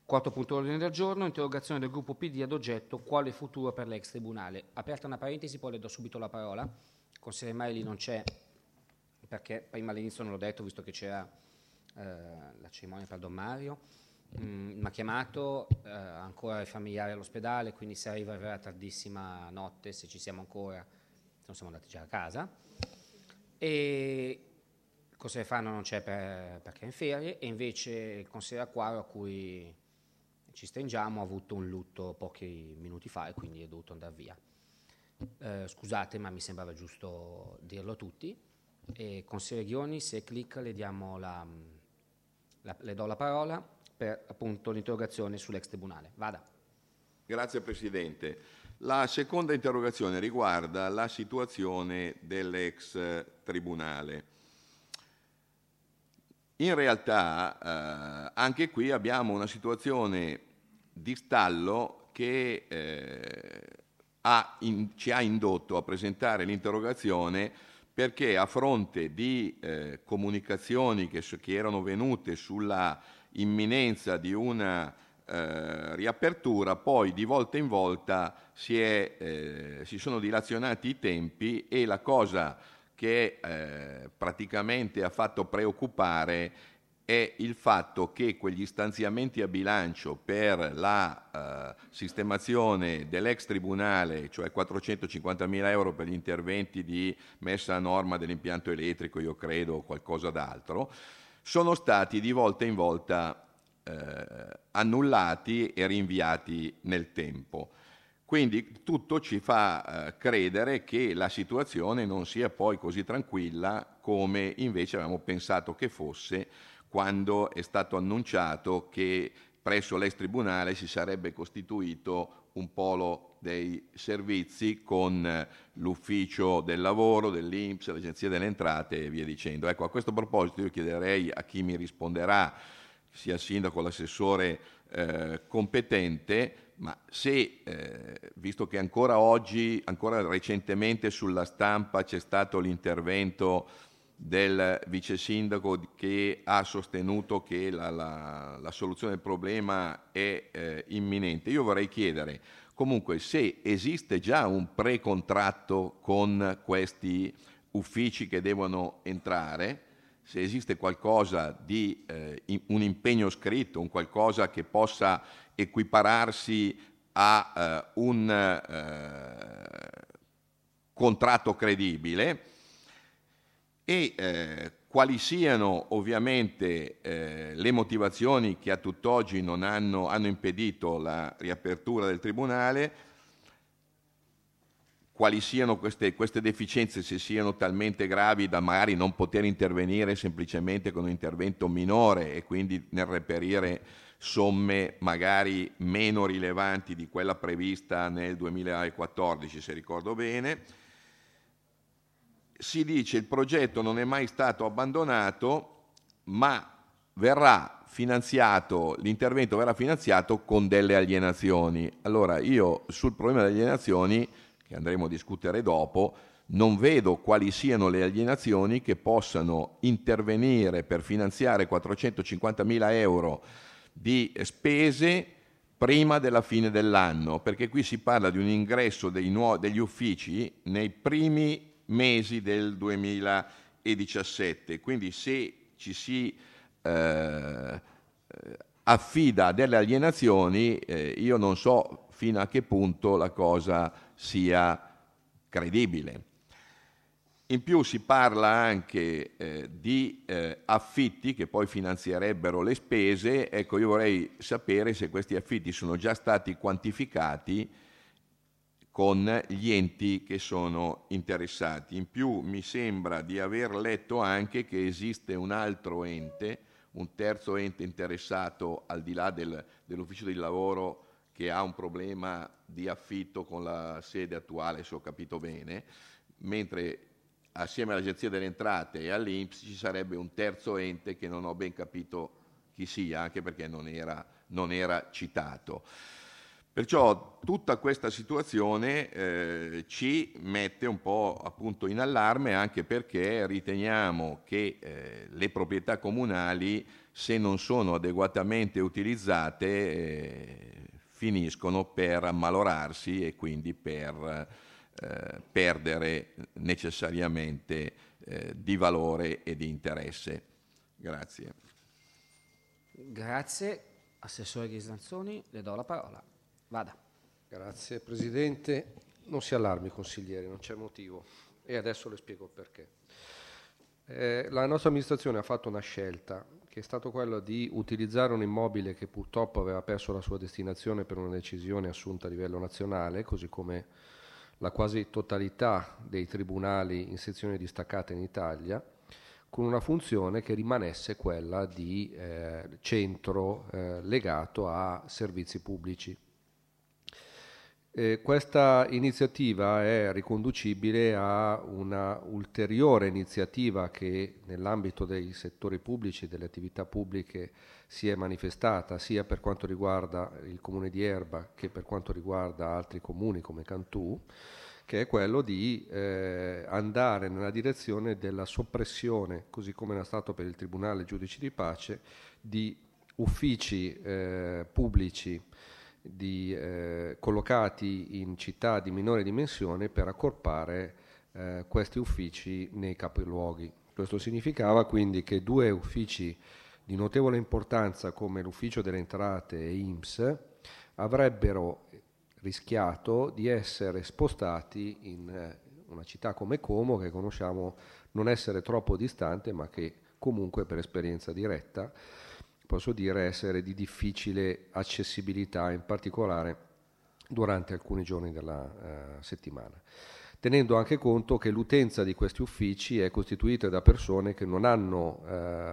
Quarto punto ordine del giorno, interrogazione del gruppo PD ad oggetto quale futuro per l'ex tribunale. Aperta una parentesi, poi le do subito la parola. Consigliere Maili non c'è perché prima all'inizio non l'ho detto visto che c'era la cerimonia per Don Mario. Mi ha chiamato, ancora i familiari all'ospedale, quindi se arriva verrà tardissima notte, se ci siamo ancora, se non siamo andati già a casa. E il consigliere Fano non c'è perché è in ferie, e invece il consigliere Acquaro, a cui ci stringiamo, ha avuto un lutto pochi minuti fa e quindi è dovuto andare via. Scusate, ma mi sembrava giusto dirlo a tutti. E consigliere Ghioni, se clicca le do la parola per appunto l'interrogazione sull'ex tribunale. Vada. Grazie Presidente. La seconda interrogazione riguarda la situazione dell'ex tribunale. In realtà anche qui abbiamo una situazione di stallo che ci ha indotto a presentare l'interrogazione, perché a fronte di comunicazioni che erano venute sulla imminenza di una riapertura, poi di volta in volta si sono dilazionati i tempi, e la cosa che praticamente ha fatto preoccupare è il fatto che quegli stanziamenti a bilancio per la sistemazione dell'ex tribunale, cioè 450.000 euro per gli interventi di messa a norma dell'impianto elettrico, io credo, o qualcosa d'altro, sono stati di volta in volta annullati e rinviati nel tempo. Quindi tutto ci fa credere che la situazione non sia poi così tranquilla come invece avevamo pensato che fosse quando è stato annunciato che presso l'ex tribunale si sarebbe costituito un polo dei servizi con l'ufficio del lavoro, dell'INPS, l'agenzia delle entrate e via dicendo. Ecco, a questo proposito io chiederei a chi mi risponderà, sia il sindaco o l'assessore competente, ma se, visto che ancora oggi, ancora recentemente sulla stampa c'è stato l'intervento del vice sindaco che ha sostenuto che la soluzione del problema è imminente, io vorrei chiedere comunque se esiste già un pre-contratto con questi uffici che devono entrare, se esiste qualcosa di un impegno scritto, un qualcosa che possa equipararsi a un contratto credibile, e quali siano ovviamente le motivazioni che a tutt'oggi non hanno impedito la riapertura del Tribunale, quali siano queste deficienze, se siano talmente gravi da magari non poter intervenire semplicemente con un intervento minore e quindi nel reperire somme magari meno rilevanti di quella prevista nel 2014, se ricordo bene. Si dice il progetto non è mai stato abbandonato, ma verrà finanziato, l'intervento verrà finanziato con delle alienazioni. Allora io sul problema delle alienazioni, che andremo a discutere dopo, non vedo quali siano le alienazioni che possano intervenire per finanziare 450.000 euro di spese prima della fine dell'anno, perché qui si parla di un ingresso degli uffici nei primi mesi del 2017, quindi se ci si affida a delle alienazioni, io non so fino a che punto la cosa sia credibile. In più si parla anche di affitti che poi finanzierebbero le spese. Ecco, io vorrei sapere se questi affitti sono già stati quantificati con gli enti che sono interessati. In più mi sembra di aver letto anche che esiste un altro ente, un terzo ente interessato al di là dell'ufficio del lavoro, che ha un problema di affitto con la sede attuale, se ho capito bene, mentre assieme all'Agenzia delle Entrate e all'INPS ci sarebbe un terzo ente che non ho ben capito chi sia, anche perché non era citato. Perciò tutta questa situazione ci mette un po' appunto in allarme, anche perché riteniamo che le proprietà comunali se non sono adeguatamente utilizzate finiscono per ammalorarsi e quindi per perdere necessariamente di valore e di interesse. Grazie. Grazie. Assessore Ghislanzoni, le do la parola. Vada. Grazie Presidente. Non si allarmi consigliere, non c'è motivo e adesso le spiego il perché. La nostra amministrazione ha fatto una scelta che è stata quella di utilizzare un immobile che purtroppo aveva perso la sua destinazione per una decisione assunta a livello nazionale, così come la quasi totalità dei tribunali in sezioni distaccate in Italia, con una funzione che rimanesse quella di centro legato a servizi pubblici. Questa iniziativa è riconducibile a una ulteriore iniziativa che nell'ambito dei settori pubblici, delle attività pubbliche, si è manifestata sia per quanto riguarda il comune di Erba che per quanto riguarda altri comuni come Cantù, che è quello di andare nella direzione della soppressione, così come era stato per il Tribunale Giudici di Pace, di uffici pubblici collocati in città di minore dimensione per accorpare questi uffici nei capoluoghi. Questo significava quindi che due uffici di notevole importanza come l'Ufficio delle Entrate e INPS avrebbero rischiato di essere spostati in una città come Como, che conosciamo non essere troppo distante, ma che comunque per esperienza diretta posso dire essere di difficile accessibilità, in particolare durante alcuni giorni della settimana, tenendo anche conto che l'utenza di questi uffici è costituita da persone che non hanno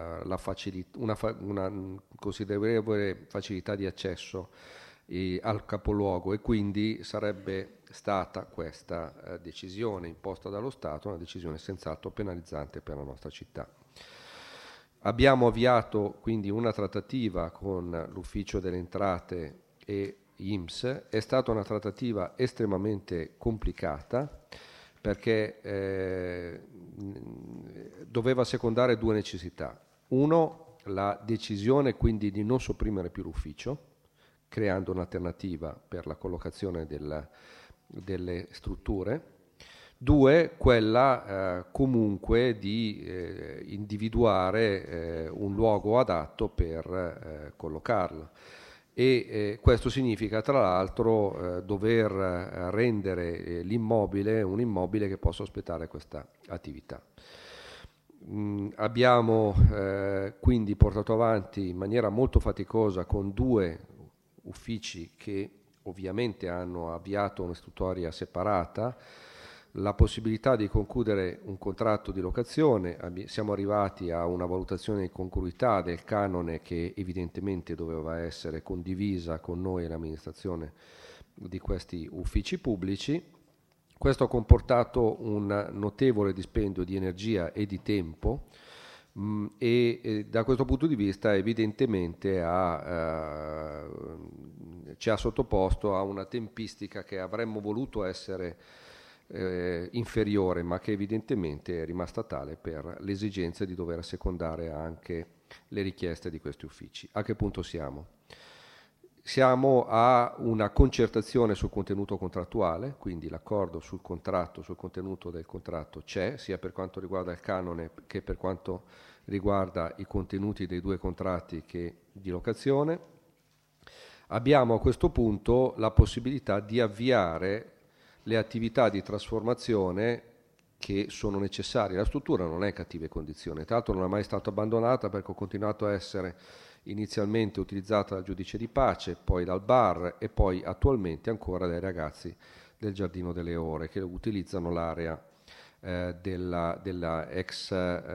una considerevole facilità di accesso al capoluogo, e quindi sarebbe stata questa decisione imposta dallo Stato una decisione senz'altro penalizzante per la nostra città. Abbiamo avviato quindi una trattativa con l'Ufficio delle Entrate e INPS. È stata una trattativa estremamente complicata perché doveva secondare due necessità. Uno, la decisione quindi di non sopprimere più l'ufficio, creando un'alternativa per la collocazione delle strutture. Due, quella comunque di individuare un luogo adatto per collocarla. E questo significa tra l'altro dover rendere l'immobile un immobile che possa ospitare questa attività. Abbiamo quindi portato avanti in maniera molto faticosa con due uffici che ovviamente hanno avviato un'istruttoria separata la possibilità di concludere un contratto di locazione. Siamo arrivati a una valutazione di congruità del canone che evidentemente doveva essere condivisa con noi e l'amministrazione di questi uffici pubblici. Questo ha comportato un notevole dispendio di energia e di tempo e da questo punto di vista evidentemente ci ha sottoposto a una tempistica che avremmo voluto essere inferiore, ma che evidentemente è rimasta tale per l'esigenza di dover assecondare anche le richieste di questi uffici. A che punto siamo? Siamo a una concertazione sul contenuto contrattuale, quindi l'accordo sul contratto, sul contenuto del contratto c'è, sia per quanto riguarda il canone che per quanto riguarda i contenuti dei due contratti che di locazione. Abbiamo a questo punto la possibilità di avviare le attività di trasformazione che sono necessarie. La struttura non è in cattive condizioni, tra l'altro non è mai stata abbandonata perché ha continuato a essere inizialmente utilizzata dal giudice di pace, poi dal bar e poi attualmente ancora dai ragazzi del Giardino delle Ore che utilizzano l'area della ex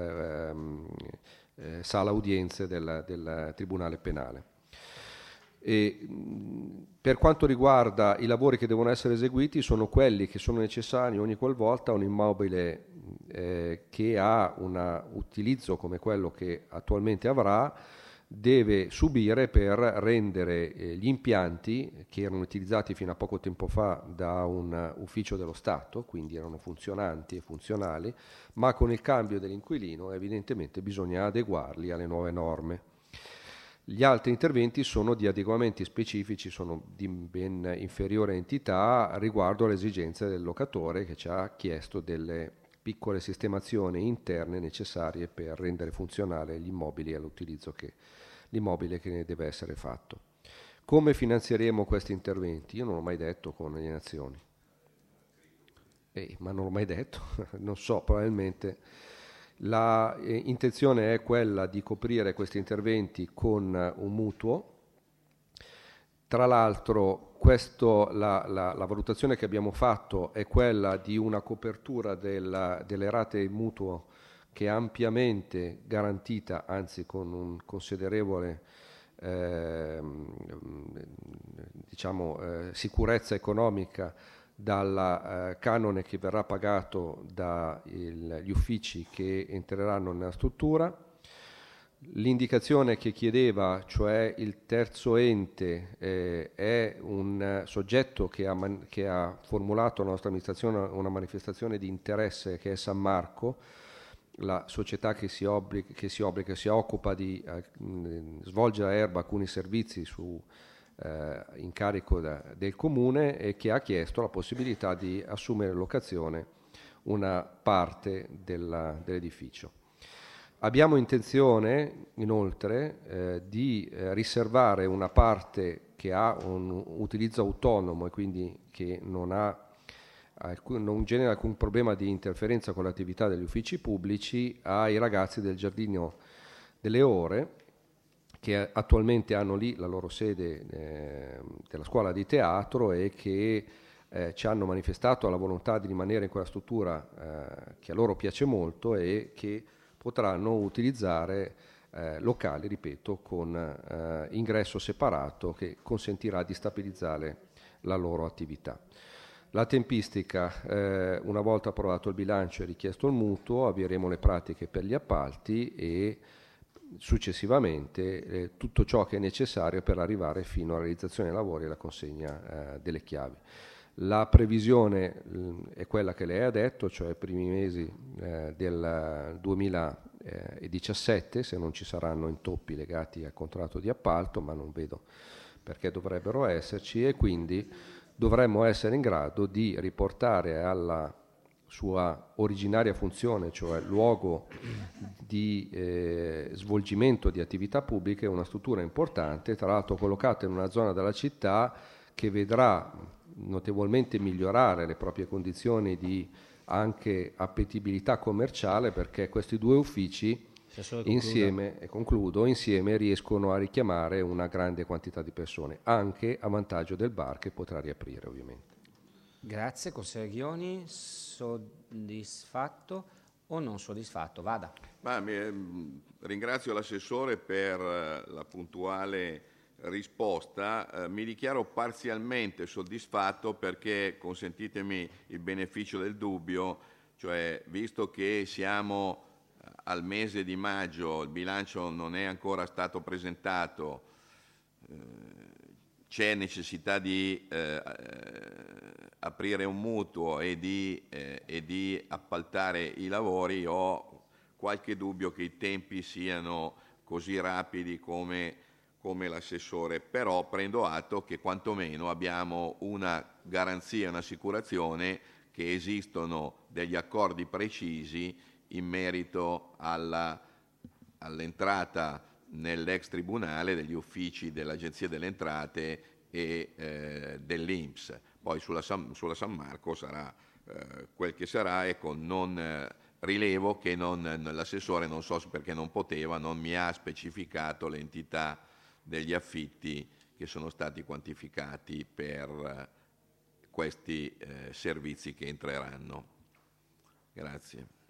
sala udienze del Tribunale Penale. E, per quanto riguarda i lavori che devono essere eseguiti, sono quelli che sono necessari ogni qualvolta un immobile che ha un utilizzo come quello che attualmente avrà deve subire per rendere gli impianti che erano utilizzati fino a poco tempo fa da un ufficio dello Stato, quindi erano funzionanti e funzionali, ma con il cambio dell'inquilino evidentemente bisogna adeguarli alle nuove norme. Gli altri interventi sono di adeguamenti specifici, sono di ben inferiore entità riguardo alle esigenze del locatore, che ci ha chiesto delle piccole sistemazioni interne necessarie per rendere funzionale gli immobili e l'immobile che ne deve essere fatto. Come finanzieremo questi interventi? Io non l'ho mai detto con alienazioni. Ma non l'ho mai detto, non so, probabilmente. La intenzione è quella di coprire questi interventi con un mutuo. Tra l'altro la valutazione che abbiamo fatto è quella di una copertura delle rate del mutuo che è ampiamente garantita, anzi con un considerevole sicurezza economica dal canone che verrà pagato dagli uffici che entreranno nella struttura. L'indicazione che chiedeva, cioè il terzo ente, è un soggetto che ha formulato alla nostra amministrazione una manifestazione di interesse, che è San Marco, la società che si occupa di svolgere a Erba alcuni servizi su incarico del comune, e che ha chiesto la possibilità di assumere in locazione una parte dell'edificio. Abbiamo intenzione inoltre di riservare una parte che ha un utilizzo autonomo e quindi che non genera alcun problema di interferenza con l'attività degli uffici pubblici, ai ragazzi del Giardino delle Ore, che attualmente hanno lì la loro sede della scuola di teatro e che ci hanno manifestato la volontà di rimanere in quella struttura che a loro piace molto, e che potranno utilizzare locali, ripeto, con ingresso separato, che consentirà di stabilizzare la loro attività. La tempistica, una volta approvato il bilancio e richiesto il mutuo, avvieremo le pratiche per gli appalti e successivamente tutto ciò che è necessario per arrivare fino alla realizzazione dei lavori e alla consegna delle chiavi. La previsione è quella che lei ha detto, cioè i primi mesi del 2017, se non ci saranno intoppi legati al contratto di appalto, ma non vedo perché dovrebbero esserci, e quindi dovremmo essere in grado di riportare alla sua originaria funzione, cioè luogo di svolgimento di attività pubbliche, una struttura importante, tra l'altro collocata in una zona della città che vedrà notevolmente migliorare le proprie condizioni di anche appetibilità commerciale, perché questi due uffici insieme riescono a richiamare una grande quantità di persone, anche a vantaggio del bar che potrà riaprire ovviamente. Grazie, consigliere Ghioni, soddisfatto o non soddisfatto? Vada. Ringrazio l'assessore per la puntuale risposta. Mi dichiaro parzialmente soddisfatto perché, consentitemi il beneficio del dubbio, cioè visto che siamo al mese di maggio, il bilancio non è ancora stato presentato, c'è necessità di aprire un mutuo e di appaltare i lavori, ho qualche dubbio che i tempi siano così rapidi come l'assessore, però prendo atto che quantomeno abbiamo una garanzia, un'assicurazione che esistono degli accordi precisi in merito all'entrata nell'ex tribunale degli uffici dell'Agenzia delle Entrate e dell'INPS. Poi sulla San Marco sarà quel che sarà, ecco, non rilevo che l'assessore, non so perché non poteva, non mi ha specificato l'entità degli affitti che sono stati quantificati per questi servizi che entreranno. Grazie.